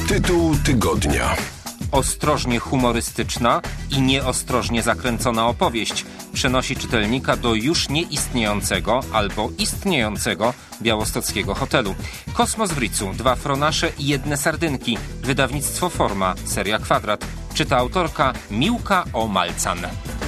Tytuł tygodnia. Ostrożnie humorystyczna i nieostrożnie zakręcona opowieść przenosi czytelnika do już nieistniejącego albo istniejącego białostockiego hotelu. Kosmos w Ricu, 2 fronasze i 1 sardynki. Wydawnictwo Forma, seria Kwadrat. Czyta autorka Miłka Omalcan.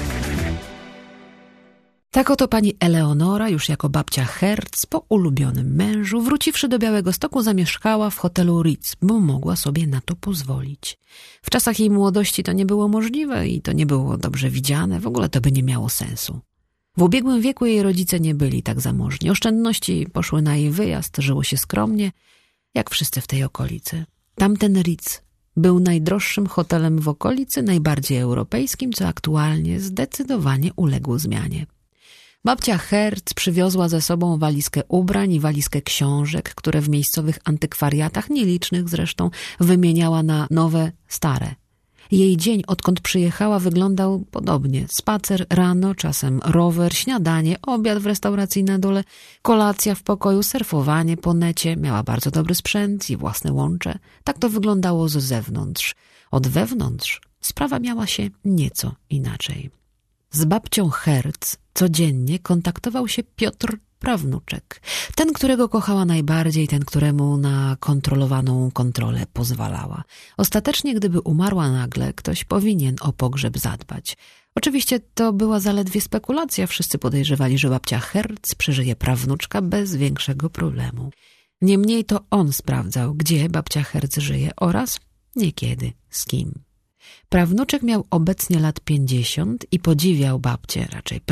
Tak oto pani Eleonora, już jako babcia Herz, po ulubionym mężu, wróciwszy do Białegostoku, zamieszkała w hotelu Ritz, bo mogła sobie na to pozwolić. W czasach jej młodości to nie było możliwe i to nie było dobrze widziane, w ogóle to by nie miało sensu. W ubiegłym wieku jej rodzice nie byli tak zamożni. Oszczędności poszły na jej wyjazd, żyło się skromnie, jak wszyscy w tej okolicy. Tamten Ritz był najdroższym hotelem w okolicy, najbardziej europejskim, co aktualnie zdecydowanie uległo zmianie. Babcia Herz przywiozła ze sobą walizkę ubrań i walizkę książek, które w miejscowych antykwariatach, nielicznych zresztą, wymieniała na nowe, stare. Jej dzień, odkąd przyjechała, wyglądał podobnie. Spacer rano, czasem rower, śniadanie, obiad w restauracji na dole, kolacja w pokoju, surfowanie po necie. Miała bardzo dobry sprzęt i własne łącze. Tak to wyglądało z zewnątrz. Od wewnątrz sprawa miała się nieco inaczej. Z babcią Herz codziennie kontaktował się Piotr, prawnuczek. Ten, którego kochała najbardziej, ten, któremu na kontrolowaną kontrolę pozwalała. Ostatecznie, gdyby umarła nagle, ktoś powinien o pogrzeb zadbać. Oczywiście to była zaledwie spekulacja. Wszyscy podejrzewali, że babcia Herz przeżyje prawnuczka bez większego problemu. Niemniej to on sprawdzał, gdzie babcia Herz żyje oraz niekiedy z kim. Prawnuczek miał obecnie lat 50 i podziwiał babcię, raczej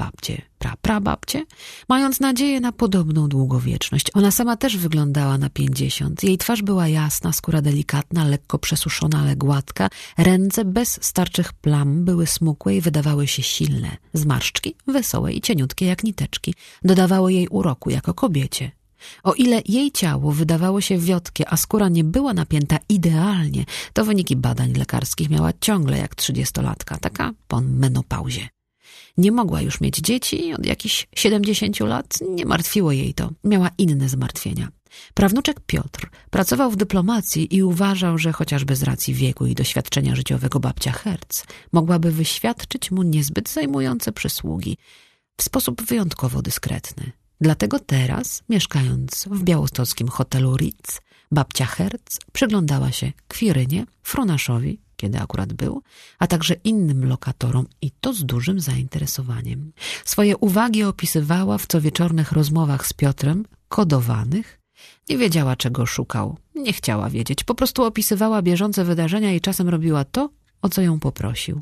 prababcię, mając nadzieję na podobną długowieczność. Ona sama też wyglądała na 50. Jej twarz była jasna, skóra delikatna, lekko przesuszona, ale gładka. Ręce bez starczych plam były smukłe i wydawały się silne. Zmarszczki wesołe i cieniutkie jak niteczki. Dodawały jej uroku jako kobiecie. O ile jej ciało wydawało się wiotkie, a skóra nie była napięta idealnie, to wyniki badań lekarskich miała ciągle jak 30-latka, taka po menopauzie. Nie mogła już mieć dzieci i od jakichś 70 lat nie martwiło jej to. Miała inne zmartwienia. Prawnuczek Piotr pracował w dyplomacji i uważał, że chociażby z racji wieku i doświadczenia życiowego babcia Herz mogłaby wyświadczyć mu niezbyt zajmujące przysługi w sposób wyjątkowo dyskretny. Dlatego teraz, mieszkając w białostockim hotelu Ritz, babcia Herz przyglądała się Kwirynie, Fronaszowi, kiedy akurat był, a także innym lokatorom i to z dużym zainteresowaniem. Swoje uwagi opisywała w cowieczornych rozmowach z Piotrem, kodowanych. Nie wiedziała, czego szukał, nie chciała wiedzieć, po prostu opisywała bieżące wydarzenia i czasem robiła to, o co ją poprosił.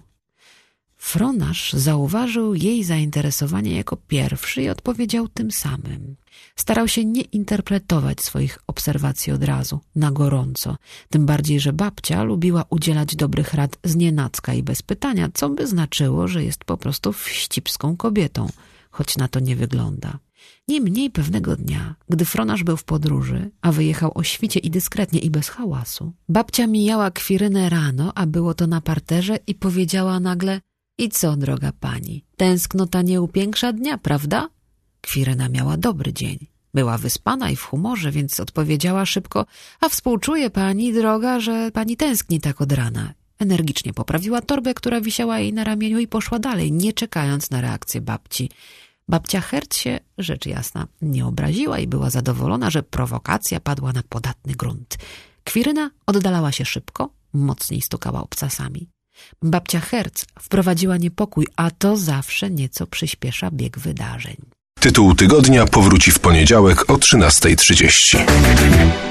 Fronasz zauważył jej zainteresowanie jako pierwszy i odpowiedział tym samym. Starał się nie interpretować swoich obserwacji od razu, na gorąco. Tym bardziej, że babcia lubiła udzielać dobrych rad znienacka i bez pytania, co by znaczyło, że jest po prostu wścibską kobietą, choć na to nie wygląda. Niemniej pewnego dnia, gdy Fronasz był w podróży, a wyjechał o świcie i dyskretnie i bez hałasu, babcia mijała Kwirynę rano, a było to na parterze i powiedziała nagle: i co, droga pani, tęsknota nie upiększa dnia, prawda? Kwiryna miała dobry dzień. Była wyspana i w humorze, więc odpowiedziała szybko: a współczuję pani, droga, że pani tęskni tak od rana. Energicznie poprawiła torbę, która wisiała jej na ramieniu i poszła dalej, nie czekając na reakcję babci. Babcia Herz się, rzecz jasna, nie obraziła i była zadowolona, że prowokacja padła na podatny grunt. Kwiryna oddalała się szybko, mocniej stukała obcasami. Babcia Herz wprowadziła niepokój, a to zawsze nieco przyspiesza bieg wydarzeń. Tytuł tygodnia powróci w poniedziałek o 13:30.